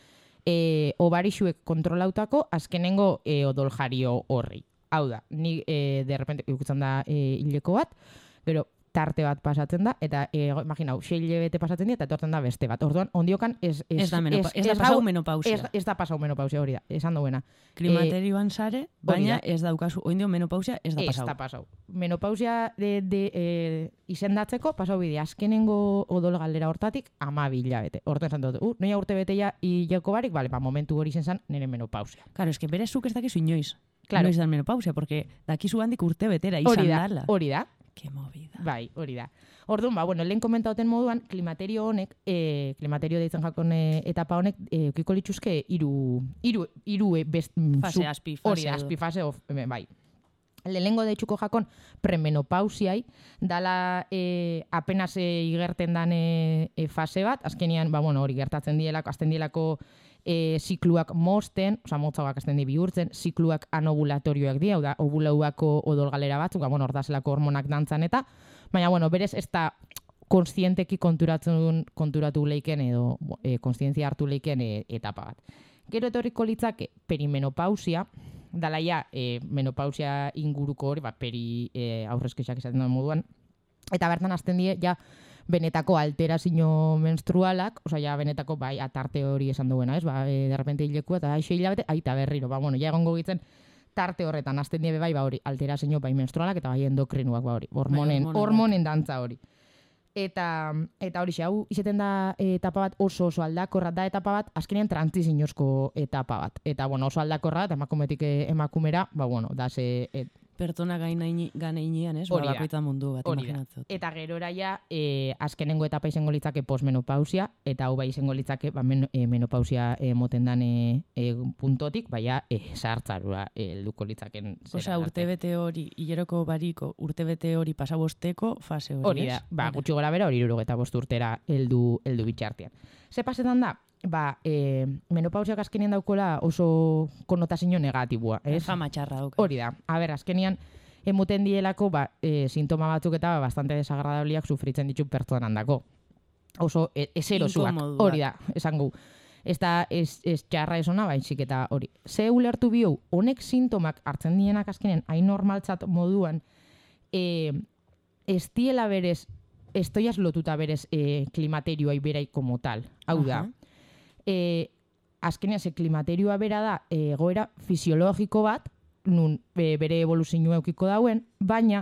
e, obarixuek kontrolautako azkenengo e, odoljario horri. Hau da, ni e, de repente ikutzen da e, hileko bat, gero tarte bat pasatzen da, eta e, imaginau, sei hilabete pasatzen dira, eta etortzen da beste bat. Orduan, ondiokan ez... Ez da, menopa, ez, ez da pasau menopausia. Ez, ez da pasau menopausia hori da, esan duena. Klimaterioan sare, baina ez daukazu, oindio menopausia ez da pasau. Ez da pasau. Menopausia de, de, e, izendatzeko, pasau bide, azkenengo odol galdera hortatik, ama bilabete. Horten esan dut, uh, noia urte bete ja hileko barik, bale, ba, momentu hori zen zen, nire menopausia. Claro, es que bere zuk ez dakizu inoiz. Claro. Noiz da menopausia, porque dakizu handik urte betera izan hori da, dala. Hori da. Ke movida. Bai, hori da. Orduan, ba, bueno, lehen komentauten moduan, klimaterio honek, e, klimaterio deitzen jakon e, etapa honek, e, ukiko lituzke iru, iru, iru e, best, fase, aspi, fase. Hori da, aspi fase, of, e, bai. Lehenengo deitzuko jakon premenopausiai, dala e, apenas e, igerten dan e, e, fase bat, azkenian, ba, bueno, hori gertatzen dielako, azten dielako e, zikluak mosten, oza, motzauak azten di bihurtzen, zikluak anovulatorioak di, hau da, ovulauako odolgalera batzuk, ba, bueno, ordazelako hormonak dantzan eta, baina, bueno, berez, ez da konstienteki konturatzen konturatu leiken edo e, konstientzia hartu leiken e, etapa bat. Gero etorriko litzake perimenopausia, dala ja e, menopausia inguruko hori, ba, peri e, aurrezkexak izaten duen moduan, eta bertan azten die, ja, benetako alterazio menstrualak, osea, ja, benetako, bai, atarte hori esan duena, ez, ba, e, de repente hilekua, eta aixe hilabete, aita berriro, ba, bueno, ja egongo gitzen, tarte horretan, azten die, bai, ba, hori, alterazio, bai, menstrualak, eta bai, endokrinuak, ba, hori, hormonen, bai, hormonen dantza hori. Eta, eta hori, hau, izeten da etapa bat oso oso aldakorra da etapa bat, azkenean trantziziniozko etapa bat. Eta, bueno, oso aldakorra, eta emakumetik emakumera, ba, bueno, da ze... Et, pertsona ganeinean, ez? Hori da. Bakoitza mundu bat, imaginatzot. Eta gerora ja, e, azkenengo etapa izango litzake posmenopausia, eta hau bai izango litzake ba, men, e, menopausia e, moten dan e, e, puntotik, baina e, sartzarua helduko litzaken. Osea, urtebete hori, hileroko bariko, urtebete hori pasabosteko fase hori, hori da, ba, gutxi gora bera, hori irurogeta bost urtera heldu, heldu bitxartean. Ze pasetan da? Ba, e, menopausiak azkenean daukola oso konotazio negatibua, ez? Fama txarra dauka. Hori da. A ber, azkenean emuten dielako ba, e, sintoma batzuk eta bastante desagradabliak sufritzen ditu pertsonan dako. Oso e, eserosuak. Hori da, esango. Ez da, ez, ez txarra esona, baizik eta hori. Ze ulertu bihu, honek sintomak hartzen dienak azkenean, hain normaltzat moduan, e, ez diela berez, estoiaz lotuta berez e, klimaterioa iberai como tal. Hau da. Uh-huh. E, azkenean, ze klimaterioa bera da e, egoera fisiologiko bat, nun e, bere evoluzioa eukiko dauen, baina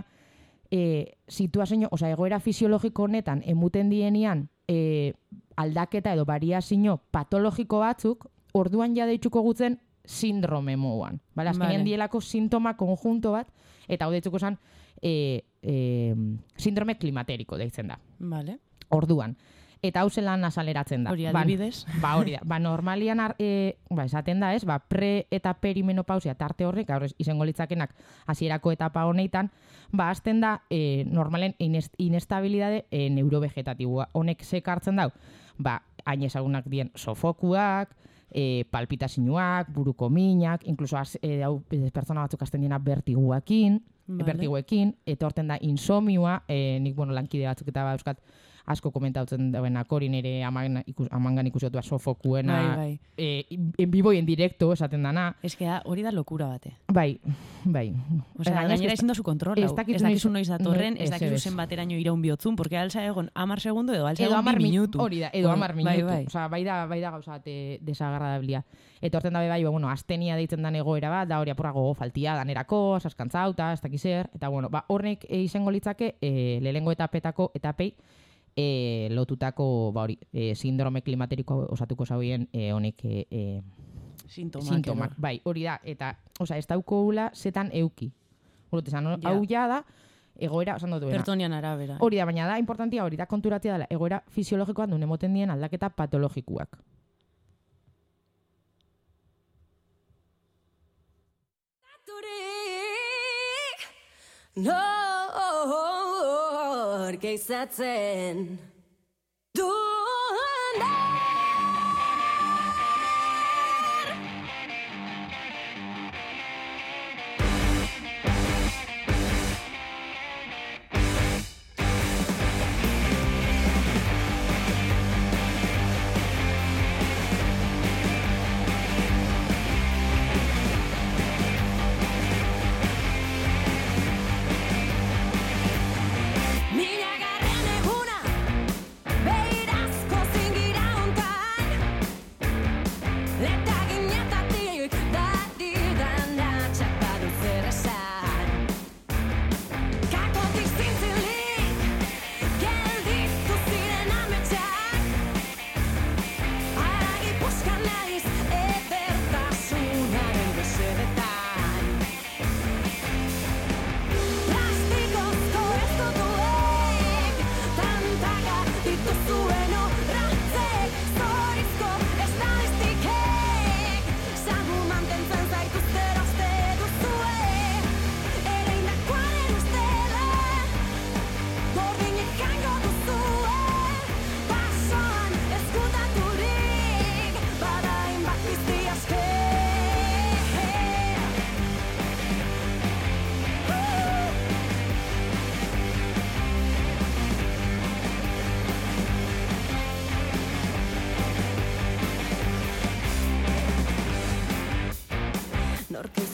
e, situazio, oza, egoera fisiologiko honetan emuten dienian e, aldaketa edo variazio patologiko batzuk, orduan ja deitzuko gutzen sindrome moduan. Bale, azkenean vale. Dielako sintoma konjunto bat, eta hau deitzuko zen e, e, sindrome klimateriko deitzen da. Vale. Orduan. Eta hau zelan azaleratzen da. Hori adibidez. Ba, hori da. Ba, normalian, ar, e, ba, esaten da, ez? Ba, pre eta perimenopausia tarte horrek, gaur izango litzakenak hasierako etapa honetan, ba, azten da, e, normalen inest, inestabilidade e, neurovegetatiboa. Honek zekartzen dau, ba, hain ezagunak dien sofokuak, e, palpitazioak, buruko minak, inkluso az, e, hau, pertsona batzuk azten diena bertiguekin, vale. Bertiguekin, eta horten da insomioa, e, nik, bueno, lankide batzuk eta ba, euskat, asko komentautzen dauen akorin ere amangan, ikus, amangan ikusiotua sofokuena, bai, bai. E, en vivo y en directo esaten dana. Ez que da, hori da lokura bate. Bai, bai. Osea, gainera ezin dozu kontrola. Ez dakizu noiz datorren, ez dakizu zen bateraino iraun bihotzun, porque alza egon amar segundo edo alza egon bi minutu. Hori da, edo amar minutu. Bai, bai. Osea, bai da, bai da gauza de, desagradablia. Eta horten dabe bai, bueno, astenia deitzen dan egoera bat, da hori apurra gogo faltia danerako, saskantzauta, ez dakizer, eta bueno, ba, hornek e, izango litzake, e, lehengo etapetako etapei, E, lotutako ba hori e, sindrome klimateriko osatuko zauien e, honek e, e, sintomak, sintomak. Bai, hori da, eta osea, ez daukogula zetan euki. Hortezan, hau ja da egoera, osan dut duena. Pertonian arabera. Hori da, baina da, importantia hori da konturatzea dela, egoera fisiologikoan duen emoten dien aldaketa patologikuak. No, geizatzen duena.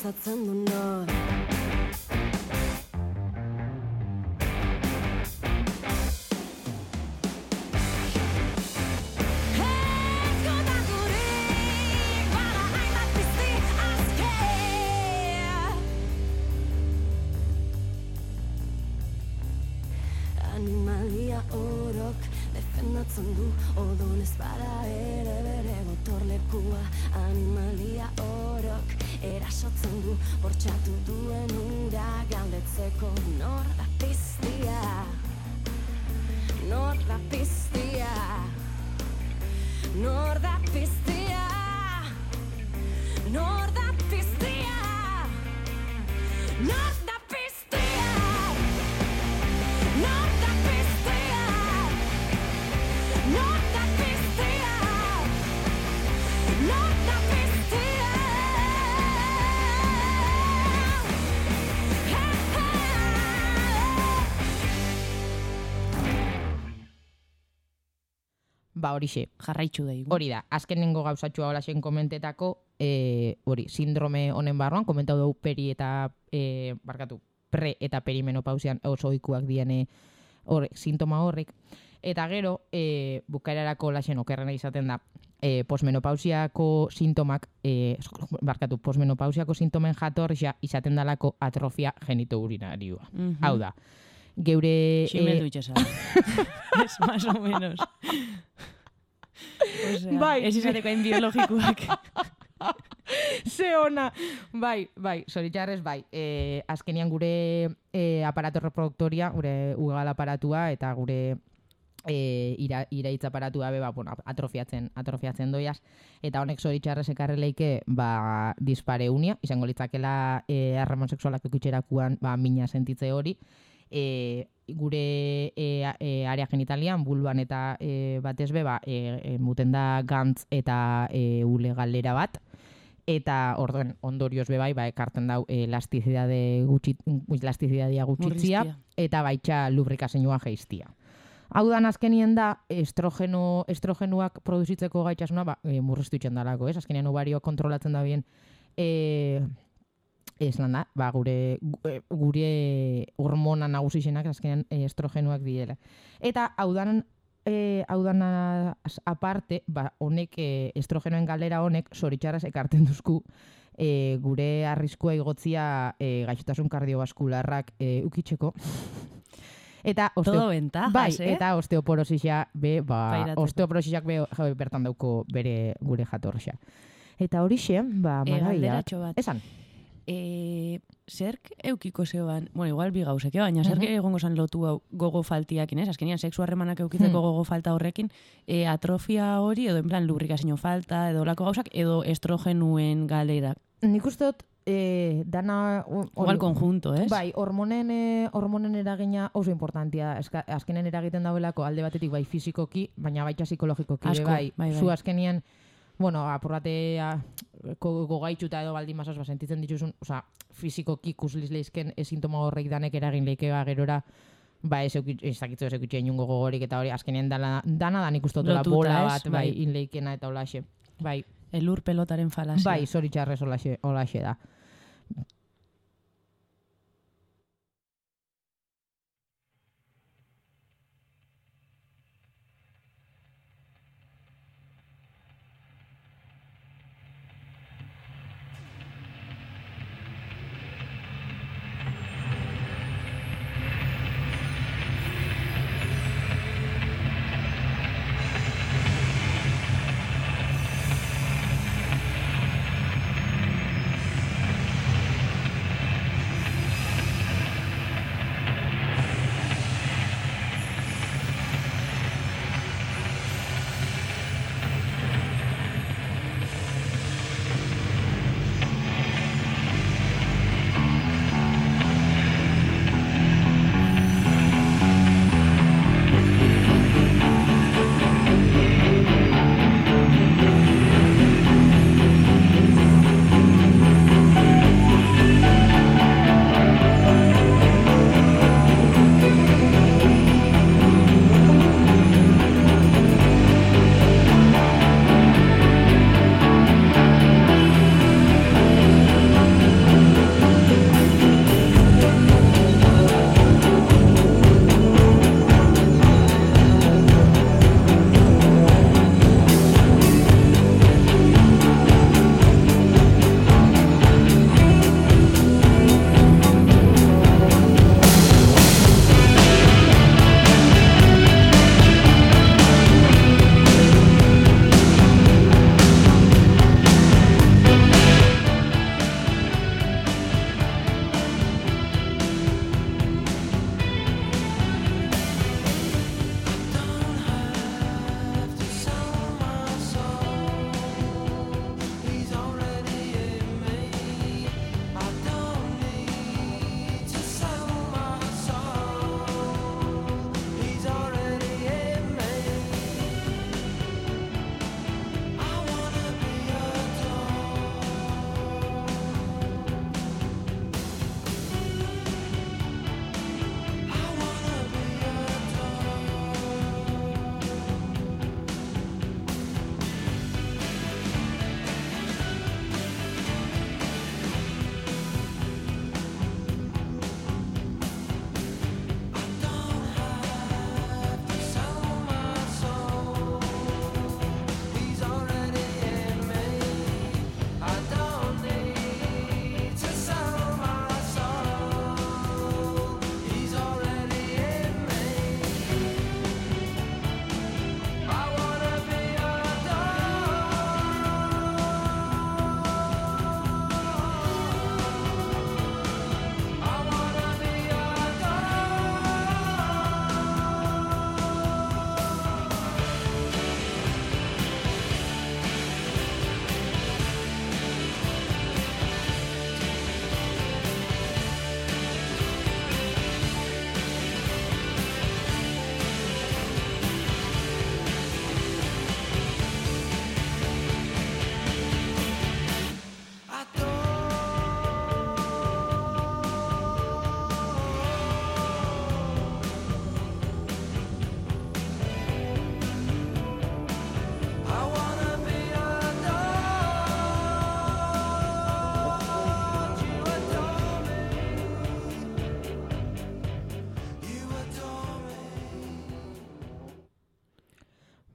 pentsatzen du nor. Animalia orok defendatzen du odon ez bada ere bere gotorlekua. Animalia orok erasotzen du bortxatu duen ura galdetzeko nor da piztia, nor da piztia, nor da piztia, nor da piztia, nor da piztia. Not that piztia, not that piztia, not that piztia. Ba, horixe. Jarraitzu da igu. Hori da, azkenengo gauzatxua holaxen komentetako, e, hori, sindrome honen barruan, komentau dugu peri eta, e, barkatu, pre eta perimenopausian oso ohikoak diene horrek, sintoma horrek. Eta gero, e, bukaerarako laxen okerrena izaten da, e, posmenopausiako sintomak, e, barkatu, posmenopausiako sintomen jatorria izaten dalako atrofia genitourinarioa. Mhm. Hau da, geure... Ximeldu e, itxesa. Es más o menos. O sea, Bai. ez izateko hain biologikoak. Ze ona! Bai, bai, zoritxarrez, bai. E, azkenian gure e, aparato reproduktoria, gure ugal aparatua eta gure e, ira, iraitz aparatua be, ba, bueno, atrofiatzen, atrofiatzen doiaz. Eta honek zoritxarrez ekarreleike ba, dispareunia, izango litzakela e, harreman sexualak eukitxerakuan ba, mina sentitze hori. E, gure e, e, area genitalian, bulban eta e, batez be, ba, e, e, muten da gantz eta e, ule galera bat. Eta orduen ondorioz bebai, ba, ekarten dau e, elastizidade gutxi, elastizidadia gutxitzia Murriztia. eta baitxa lubrikazioa geiztia. Hau da azkenien da estrogeno, estrogenuak produzitzeko gaitasuna ba, e, murriztu itxen dalako, ez? Azkenien ovarioak kontrolatzen da bien e, ez lan da, ba, gure, gure hormona nagusizenak azkenean estrogenuak diela. Eta hau dan E, hau dana aparte, ba, honek, e, estrogenoen galera honek, zoritxarraz ekarten duzku, e, gure arriskua igotzia e, gaixotasun kardiobaskularrak e, ukitzeko. Eta osteo, Todo ventajas, bai, eh? eta osteoporosisa be, ba, Pairatzeko. osteoporosisak be, jo, bertan dauko bere gure jatorxa. Eta horixe, ba, E, maraiak. galderatxo bat. Esan. E, zerk eukiko zeban, bueno, igual bi gauzek, eh? Baina zerk Mhm. egongo zan lotu hau gogo faltiakin, ez? Azkenian sexu harremanak eukitzeko Hmm. gogo falta horrekin, e, atrofia hori, edo en plan lubrikazio falta, edo olako gauzak, edo estrogenuen galerak. Nik uste dut, e, dana... o- Igual hori- konjunto, ez? Bai, hormonen, e, hormonen eragina oso importantia. Eska, azkenen eragiten dauelako alde batetik bai fizikoki, baina baita psikologikoki. Asko, be bai, bai, bai. Zu azkenien, bueno, apurrate gogaitxuta edo baldin mazaz, ba, sentitzen dituzun, oza, fizikoki ikusliz leizken esintoma horrek danek eragin leike ba, gerora, ba, ez dakitzu ez eukitxe inungo gogorik eta hori, azkenean dana, dana da nik uste dut Lotuta, bola ez? bat, bai, Bai. inleikena eta holaxe. Bai, Elur pelotaren falazia. bai, zoritxarrez holaxe, holaxe da.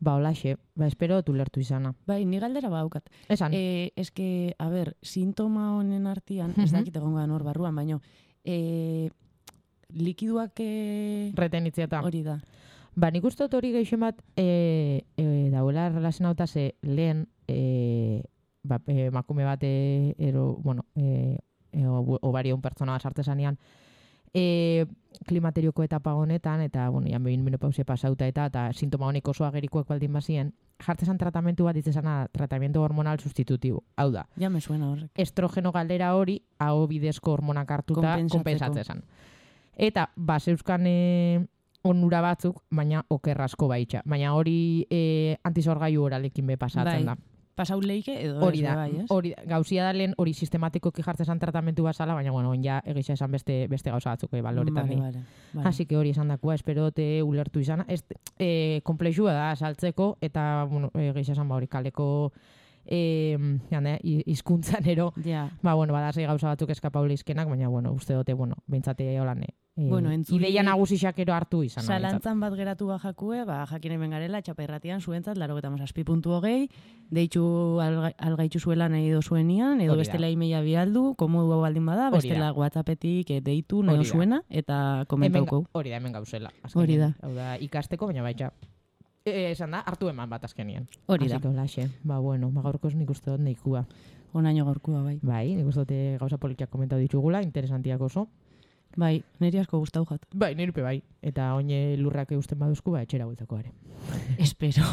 Ba, holaxe, ba, espero dut ulertu izana. Bai, ni galdera badaukat. Esan. Eh, eske, a ber, sintoma honen artean, ez Mhm. dakit egongo da nor barruan, baino, eh, likiduak eh, Retenitzeta. hori da. Ba, nik uste dut hori gehixen bat e, e, dauela relazionauta ze lehen e, ba, e, makume bat e, ero, bueno, e, e, obario un pertsona bat sartzezanean e, klimaterioko etapa honetan, eta, bueno, jan behin menopausia pasauta eta, eta sintoma honik oso agerikoak baldin bazien, jartzezan tratamentu bat ditzezana tratamiento hormonal sustitutibo. Hau da, Ja me suena horrek. estrogeno galdera hori aho bidezko hormonak hartuta Konpentsatzeko. konpensatzezan. Eta, ba, zeuzkan e, onura batzuk, baina okerrasko baitxa. Baina hori e, antizorgailu oralekin be pasatzen Bai. da. Pasau leike edo Hori ez da, bai, ez? hori da. Gauzia da lehen hori sistematikoki jartzezan tratamentu bazala, baina, bueno, ja egisa esan beste, beste gauza batzuk, eh, baloretan Vale, di. vale, vale. Así que hori esan dakua, espero dute ulertu izana. Ez, e, komplexua da saltzeko, eta, bueno, egisa esan ba hori kaleko e, jane, hizkuntzan ero, Ja. ba, bueno, badazei gauza batzuk eskapaule izkenak, baina, bueno, uste dute, bueno, bintzate holan, e, Bueno, entzuli- ideia nagusixak ero hartu izan. Zalantzan bat geratu bajakue, ba, jakin hemen garela, txapairratian zuentzat, laro eta mazazpi puntu hogei, deitxu alga, algaitxu zuela nahi dozuenian, edo Hori da. bestela imeia bialdu, komodu baldin bada, Hori bestela da. whatsappetik eh, deitu nahi Hori da. dozuena, eta Hemen, komentauko. hori da, hemen gauzela. Hori da. Hau da, ikasteko, baina baita. E, esan da, hartu eman bat azkenien. Hori da. Así que holaxe. Ba, bueno, ba, gaurkoz nik uste dut neikua. Onaino gaurkua, bai. Bai, nik uste dut eh, gauza politiak komentau ditugula, interesantiak oso. Bai, niri asko gustau jat. Bai, nirupe bai. Eta oine lurrak eusten baduzku, ba, etxera bueltako are. Espero.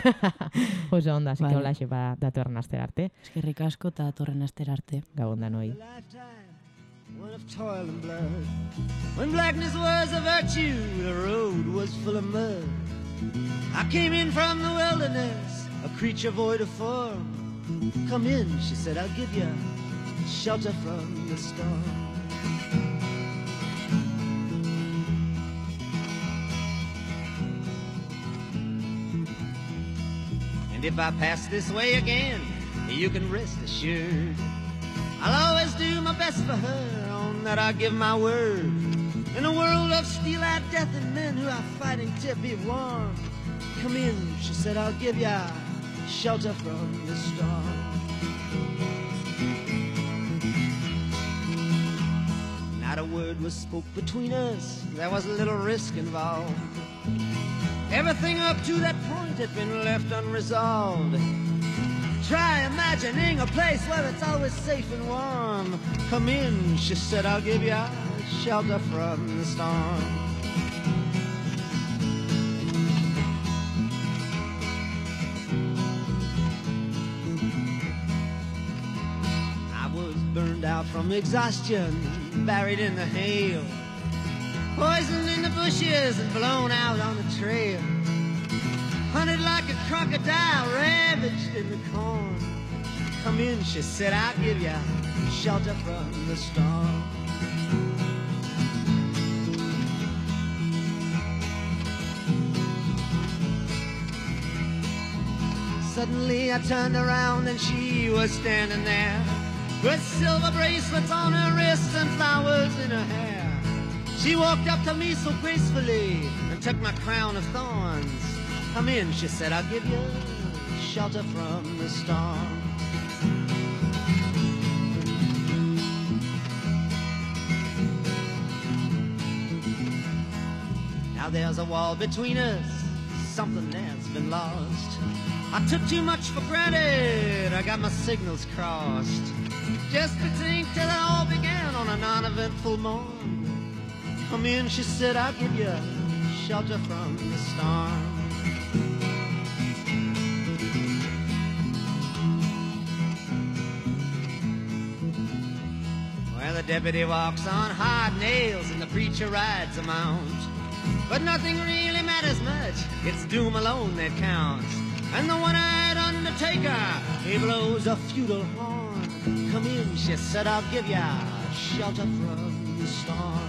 Oso onda, así que Vale. holaxe, ba, datorren astera arte. Eskerrik asko eta torren astera arte. Gabon danoi. lifetime, one of toil and blood. When blackness was a virtue, the road was full of mud. I came in from the wilderness, a creature void of form. Come in, she said, I'll give you shelter from the storm. And if I pass this way again, you can rest assured I'll always do my best for her, on that I give my word. In a world of steel-eyed death and men who are fighting to be warm, come in, she said, I'll give ya shelter from the storm. Not a word was spoke between us, there was a little risk involved. Everything up to that point had been left unresolved. Try imagining a place where it's always safe and warm. Come in, she said, I'll give you shelter from the storm. I was burned out from exhaustion, buried in the hail, poisoned in the bushes and blown out on the trail. Hunted like a crocodile, ravaged in the corn. Come in, she said, I'll give you shelter from the storm. Suddenly I turned around and she was standing there, with silver bracelets on her wrists and flowers in her hair. She walked up to me so gracefully and took my crown of thorns. Come in, she said, I'll give you shelter from the storm. Now there's a wall between us, something that's been lost. I took too much for granted, I got my signals crossed. Just to think till it all began on a non-eventful morn. Come in, she said, I'll give you shelter from the storm. Well, the deputy walks on hard nails and the preacher rides a mount. But nothing really matters much, it's doom alone that counts. And the one-eyed undertaker, he blows a feudal horn. Come in, she said, I'll give ya shelter from the storm.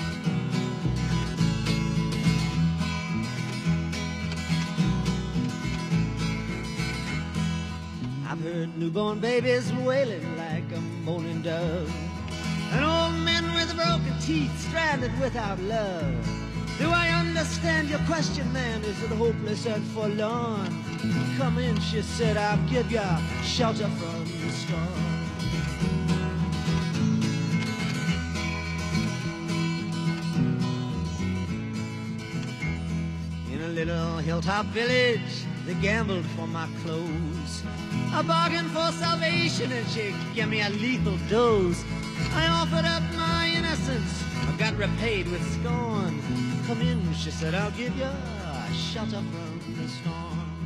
I've heard newborn babies wailing like a moaning dove, and old men with broken teeth stranded without love. Do I understand your question, ma'am? Is it hopeless and forlorn? Come in, she said, I'll give you shelter from the storm. In a little hilltop village, they gambled for my clothes. I bargained for salvation and she gave me a lethal dose. I offered up my innocence, I got repaid with scorn. Come in, she said, I'll give you a shelter from the storm.